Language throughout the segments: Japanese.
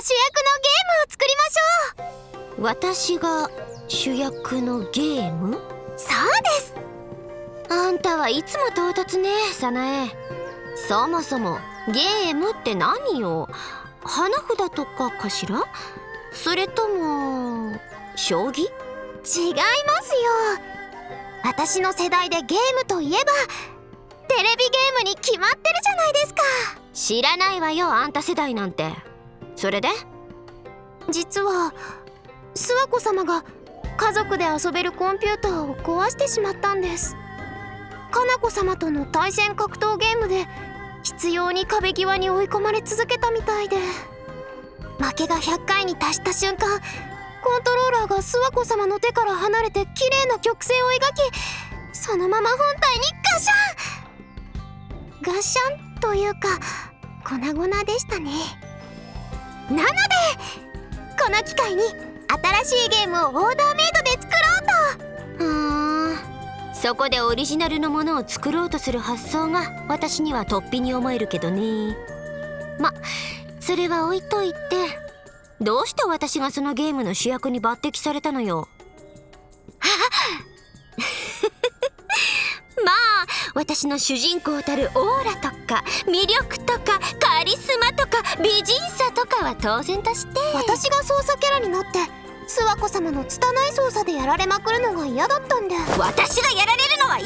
主役のゲームを作りましょう。 私が主役のゲーム？ そうです。 あんたはいつも唐突ね、早苗。そもそもゲームって何よ？花札とかかしら？それとも将棋？ 違いますよ。私の世代でゲームといえばテレビゲームに決まってるじゃないですか。 知らないわよ、あんた世代なんて。それで？ 実は諏訪子様が家族で遊べるコンピューターを壊してしまったんです。かな子様との対戦格闘ゲームで執拗に壁際に追い込まれ続けたみたいで、負けが100回に達した瞬間、コントローラーが諏訪子様の手から離れて綺麗な曲線を描き、そのまま本体にガシャンガシャンというか粉々でしたね。なのでこの機会に新しいゲームをオーダーメイドで作ろうと。 そこでオリジナルのものを作ろうとする発想が私には突飛に思えるけどね。ま、それは置いといて、どうして私がそのゲームの主役に抜擢されたのよ。まあ私の主人公たるオーラとか魅力とかカリスマとか美人さとかは当然として、 私が操作キャラになって諏訪子様の拙い操作でやられまくるのが嫌だったんで。 私がやられるのはい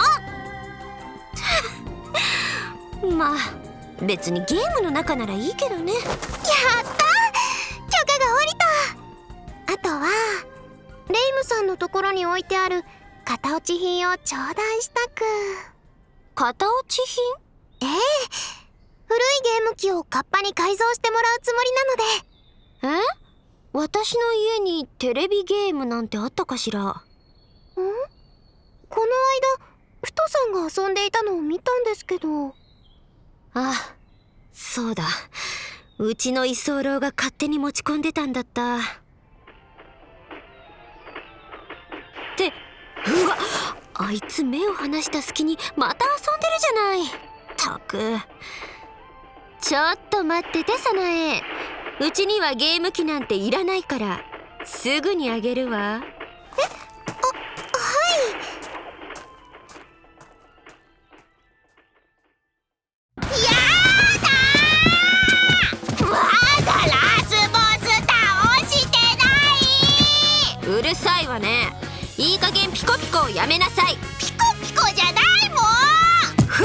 いの？まあ別にゲームの中ならいいけどね。 やったー、許可が下りた。あとはレイムさんのところに置いてある型落ち品を頂戴したく。 型落ち品？ ええ、古いゲーム機をカッパに改造してもらうつもりなので。 私の家にテレビゲームなんてあったかしら？ この間ふとさんが遊んでいたのを見たんですけど。 あ、そうだ、うちの居候が勝手に持ち込んでたんだった。って、うわっ、あいつ目を離した隙にまた遊んでるじゃない。ったく。ちょっと待ってて、早苗。うちにはゲーム機なんていらないからすぐにあげるわ。 はい。やだー、まだラスボス倒してない。 うるさいわね。いい加減ピコピコをやめなさい。 ピコピコじゃないもん。 ふん。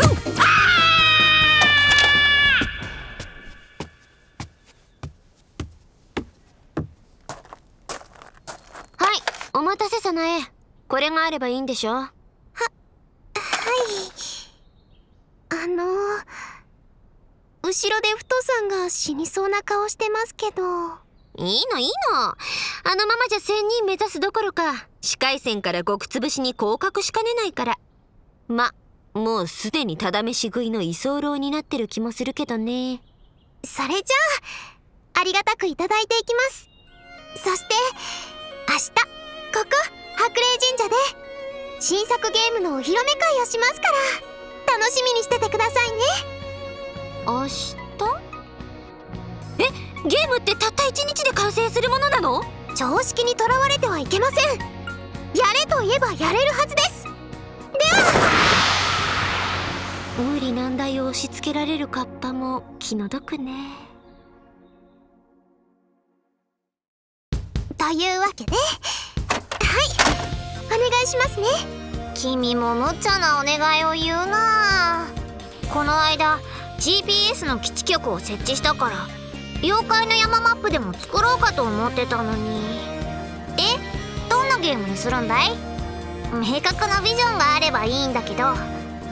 お待たせ、早苗。これがあればいいんでしょ？ はい。後ろでふとさんが死にそうな顔してますけど。 いいのいいの。あのままじゃ1000人目指すどころか視界線から極つぶしに降格しかねないから。ま、もうすでにただ飯食いの居候になってる気もするけどね。 それじゃあありがたくいただいていきます。そして明日ここ白麗神社で新作ゲームのお披露目会をしますから楽しみにしててくださいね。 明日？ゲームってたった1日で完成するものなの？ 常識にとらわれてはいけません。やれと言えばやれるはずです。では無理難題を押し付けられるカッパも気の毒ね。 というわけで、お願いしますね。君も無茶なお願いを言うな。この間 GPS の基地局を設置したから妖怪の山マップでも作ろうかと思ってたのに。で、どんなゲームにするんだい？明確なビジョンがあればいいんだけど。はい、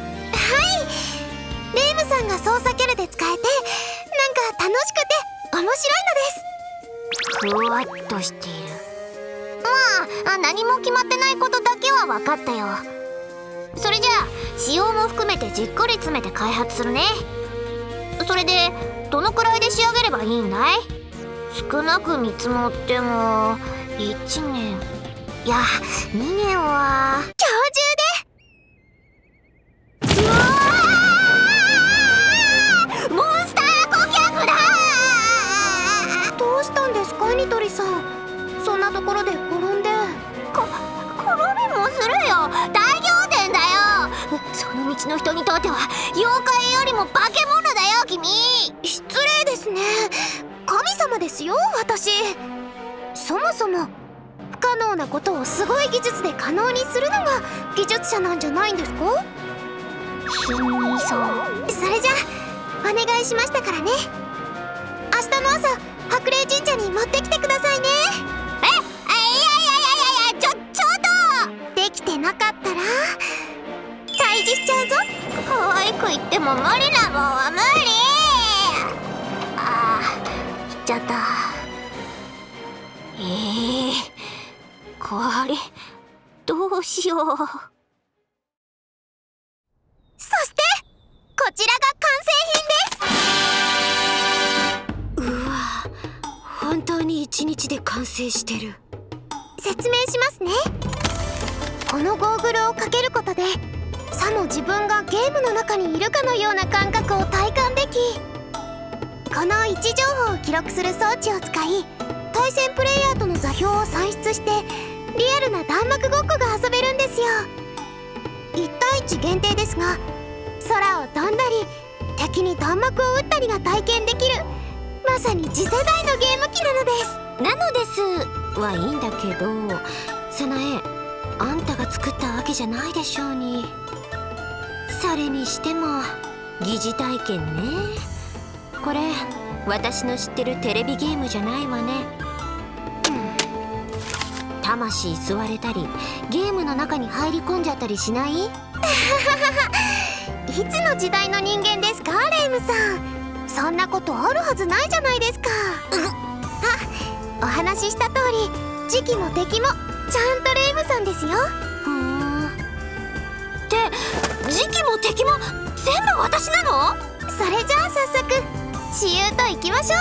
レイムさんが操作キャラで使えてなんか楽しくて面白いのです。ふわっとしている。まあ何も決まってないことだけは分かったよ。それじゃあ仕様も含めてじっくり詰めて開発するね。それでどのくらいで仕上げればいいんだい？少なく見積もっても1年いや2年は今日中で。うわー、モンスター顧客だー。どうなところで転んで。 転びもするよ。大仰天だよ。その道の人にとっては妖怪よりも化け物だよ君。 失礼ですね。神様ですよ私。そもそも不可能なことをすごい技術で可能にするのが技術者なんじゃないんですか？ 死にそう。 それじゃあお願いしましたからね。明日の朝白麗神社に持ってきてくださいね。 ちょっとできてなかったら退治しちゃうぞ。 可愛く言っても無理なもんは無理。行っちゃった。これどうしよう。 そしてこちらが完成品です。 うわ、本当に1日で完成してる。 説明しますね。このゴーグルをかけることでさも自分がゲームの中にいるかのような感覚を体感でき、この位置情報を記録する装置を使い対戦プレイヤーとの座標を算出してリアルな弾幕ごっこが遊べるんですよ。1対1限定ですが空を飛んだり敵に弾幕を撃ったりが体験できる、まさに次世代のゲーム機なのです。 なのですはいいんだけど、その絵あんたが作ったわけじゃないでしょうに。それにしても疑似体験ね。これ私の知ってるテレビゲームじゃないわね。魂吸われたりゲームの中に入り込んじゃったりしない？ いつの時代の人間ですかレイムさん。そんなことあるはずないじゃないですか。お話しした通り時期も敵もちゃんとレイムさんですよ。 って時期も敵も全部私なの？ それじゃあ早速私有と行きましょ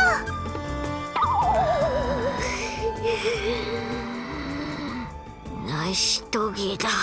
う。成し遂げだ。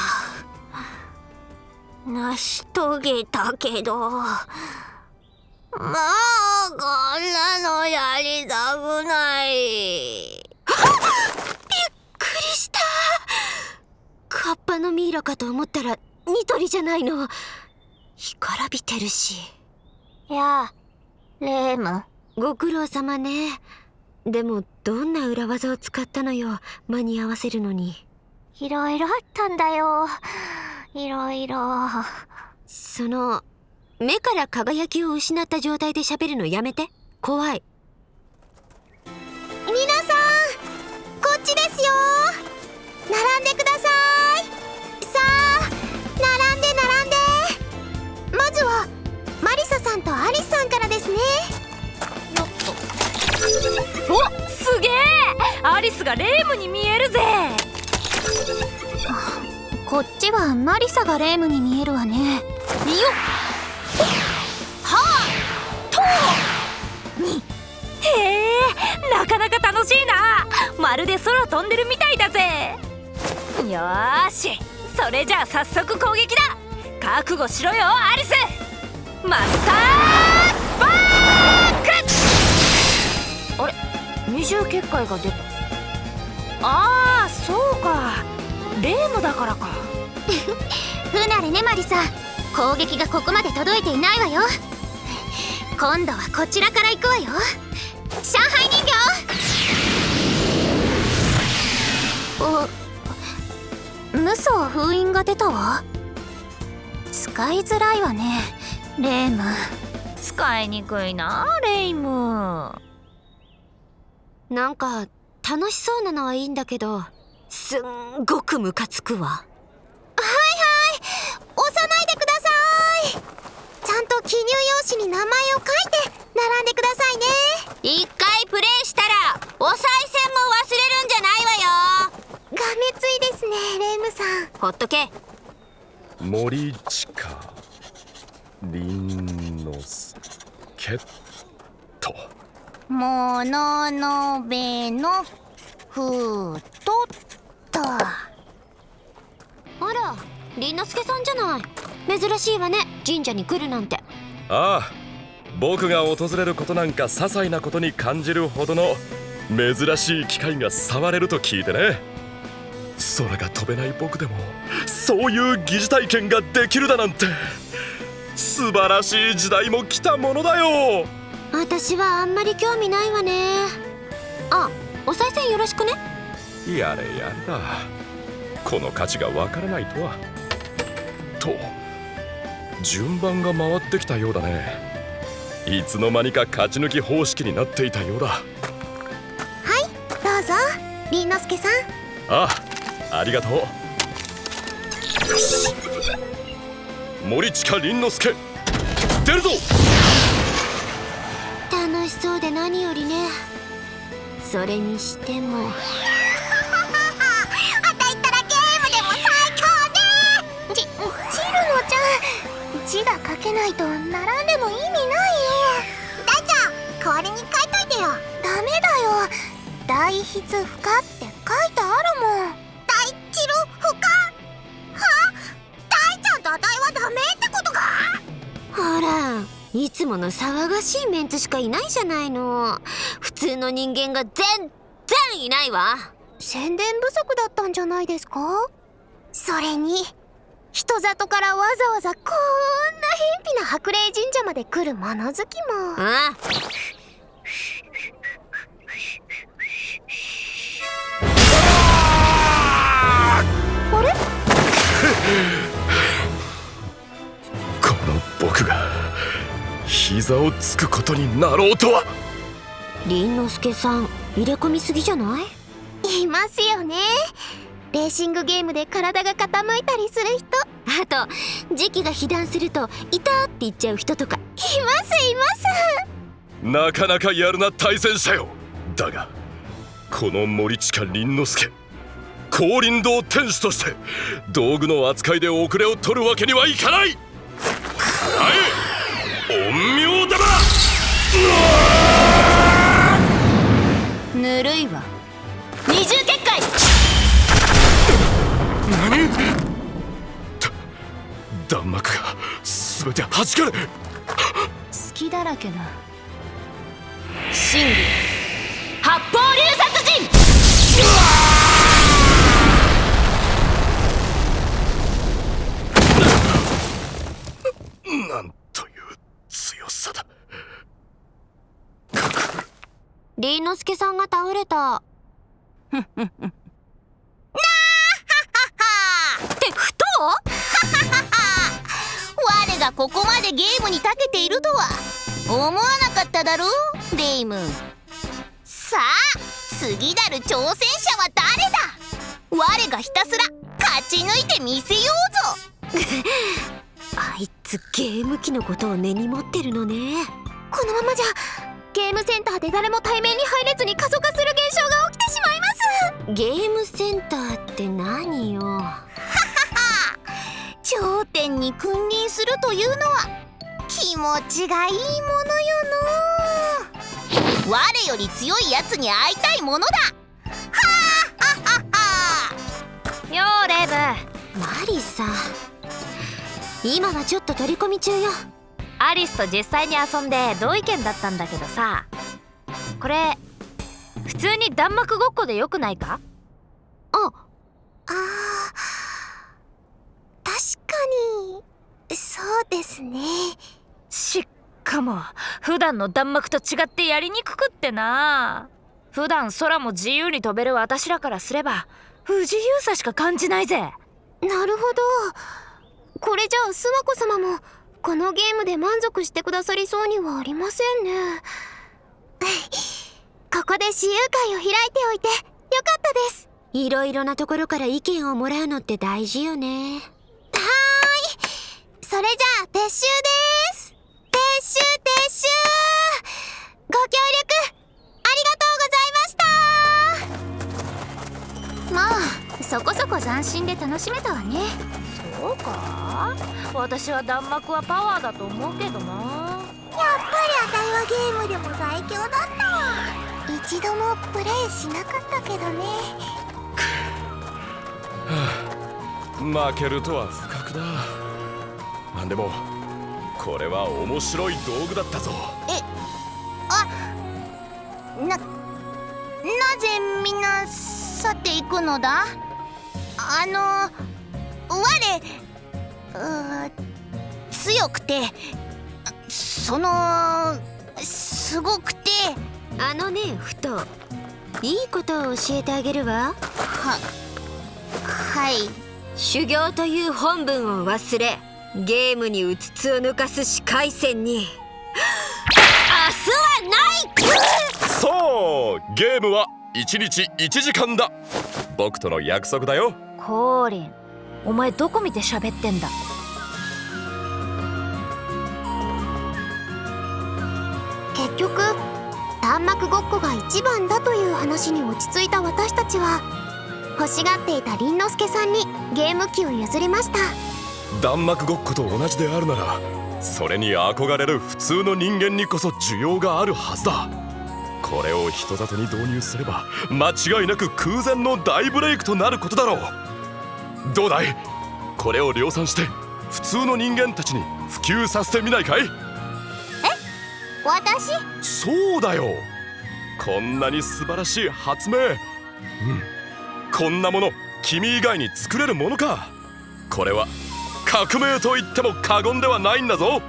成し遂げたけど、もうこんなのやりたくない。びっくりした。カッパのミイラかと思ったらニトリじゃないの。干からびてるし。やあレーム、ご苦労様ね。でもどんな裏技を使ったのよ、間に合わせるのに。いろいろあったんだよ。いろいろ。その目から輝きを失った状態で喋るのやめて。怖い。 皆さんこっちですよ。並んでください。さあ並んで並んで。まずはマリサさんとアリスさんからですね。 お、すげえ。アリスがレームに見えるぜ。 こっちはマリサがレームに見えるわね。よっへえ、なかなか楽しいな。まるで空飛んでるみたいだぜ。よーし、それじゃあ早速攻撃だ。覚悟しろよアリス。マスタースパーク。あれ、二重結界が出た。ああ、そうか、レームだからか。 不慣れねマリサ。攻撃がここまで届いていないわよ。今度はこちらから行くわよ。上海人形。無双封印が出たわ。使いづらいわねレーム。 使いにくいなレイム。 なんか楽しそうなのはいいんだけど、すんごくムカつくわ。 押さないでください。ちゃんと記入用紙に名前を書いて並んでくださいね。 一回プレイしたらお賽銭も忘れるんじゃないわよ。 がめついですねレイムさん。 ほっとけ。 森近凛之助ともののべのふとっと。 あら、凛之助さんじゃない。珍しいわね、神社に来るなんて。 ああ、僕が訪れることなんか些細なことに感じるほどの珍しい機械が触れると聞いてね。空が飛べない僕でもそういう疑似体験ができるだなんて、素晴らしい時代も来たものだよ。 私はあんまり興味ないわね。あ、お賽銭よろしくね。 やれやれだ。この価値がわからないとは。と順番が回ってきたようだね。いつの間にか勝ち抜き方式になっていたようだ。 はい、どうぞ凛之介さん。 ありがとう。森近凛之介、出るぞ。 楽しそうで何よりね。それにしてもあたいったらゲームでも最強ね。チルノちゃん、字が書けないと並んでも意味ないよ。大ちゃん、代わりに書いといてよ。ダメだよ、大筆不可って書いてあるもん。大チル不可は？大ちゃんとあたいはダメってことか？ ほら、いつもの騒がしいメンツしかいないじゃないの。普通の人間が全然いないわ。 宣伝不足だったんじゃないですか？それに人里からわざわざこんな偏僻な白麗神社まで来る物好きも。 ああれ？ この僕が膝をつくことになろうとは。 凛之介さん、入れ込みすぎじゃない？ いますよね、レーシングゲームで体が傾いたりする人。 あと時期が被弾すると「いた!」って言っちゃう人とか。 いますなかなかやるな対戦者よ。だがこの森近凛之介、高林堂天主として道具の扱いで遅れを取るわけにはいかない。陰陽玉。 ぬるいわ。二重結界。 何？弾幕が全て弾かれ。 隙だらけな真偽発砲流殺人。 なんという強さだ。 凛之介さんが倒れた。 ってふと我がここまでゲームに長けているとは思わなかっただろう、レイム。さあ次なる挑戦者は誰だ。我がひたすら勝ち抜いてみせようぞ。 あいつゲーム機のことを根に持ってるのね。 このままじゃゲームセンターで誰も対面に入れずに過疎化する現象が起きてしまいます。 ゲームセンターって何よ。 頂点に君臨するというのは気持ちがいいものよの。我より強いやつに会いたいものだ。 よーレイブ。 マリサ、今はちょっと取り込み中よ。 アリスと実際に遊んで同意見だったんだけどさ、これ普通に弾幕ごっこでよくないか？ 確かにそうですね。 しかも普段の弾幕と違ってやりにくくってな。普段空も自由に飛べる私らからすれば不自由さしか感じないぜ。 なるほど、これじゃあ諏訪子様もこのゲームで満足してくださりそうにはありませんね。ここで私有会を開いておいてよかったです。 いろいろなところから意見をもらうのって大事よね。 はーい、それじゃあ撤収です。撤収ご協力ありがとうございました。まあそこそこ斬新で楽しめたわね。 そうか？私は弾幕はパワーだと思うけどな。 やっぱりあたいはゲームでも最強だったわ。一度もプレイしなかったけどね。 負けるとは不覚だ。でもこれは面白い道具だったぞ。 なんみんな去っていくのだ。強くてすごくてふといいことを教えてあげるわ。 はい。 修行という本分を忘れゲームにうつつを抜かす視界線に明日はない。 そうゲームは1日1時間だ。僕との約束だよ。 コーリン、お前どこ見て喋ってんだ。 結局弾幕ごっこが一番だという話に落ち着いた私たちは欲しがっていた凛之介さんにゲーム機を譲りました。 弾幕ごっこと同じであるならそれに憧れる普通の人間にこそ需要があるはずだ。これを人里に導入すれば間違いなく空前の大ブレイクとなることだろう。どうだい、これを量産して普通の人間たちに普及させてみないかい？ 私？ そうだよ。こんなに素晴らしい発明、こんなもの君以外に作れるものか。これは革命と言っても過言ではないんだぞ。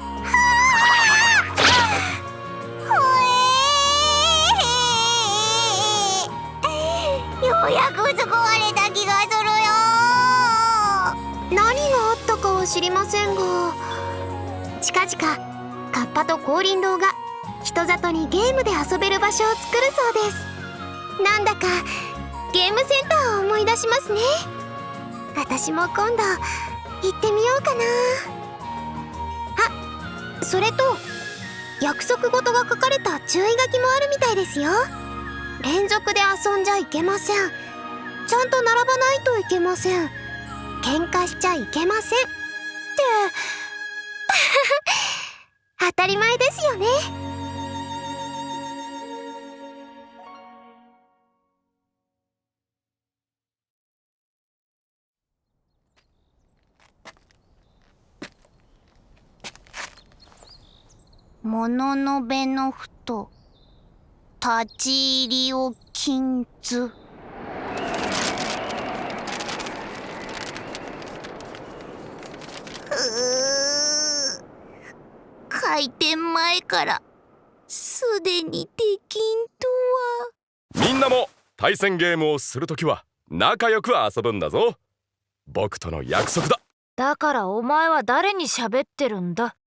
ようやく救われた気がするよ。何があったかは知りませんが近々カッパと降臨堂が人里にゲームで遊べる場所を作るそうです。なんだかゲームセンターを思い出しますね。私も今度行ってみようかな。あ、それと約束事が書かれた注意書きもあるみたいですよ。連続で遊んじゃいけません。ちゃんと並ばないといけません。喧嘩しちゃいけませんって当たり前ですよね。もののべのふと立ち入りを禁ず。開店前からすでにできんとは。 みんなも対戦ゲームをするときは仲良く遊ぶんだぞ。僕との約束だ。 だからお前は誰に喋ってるんだ。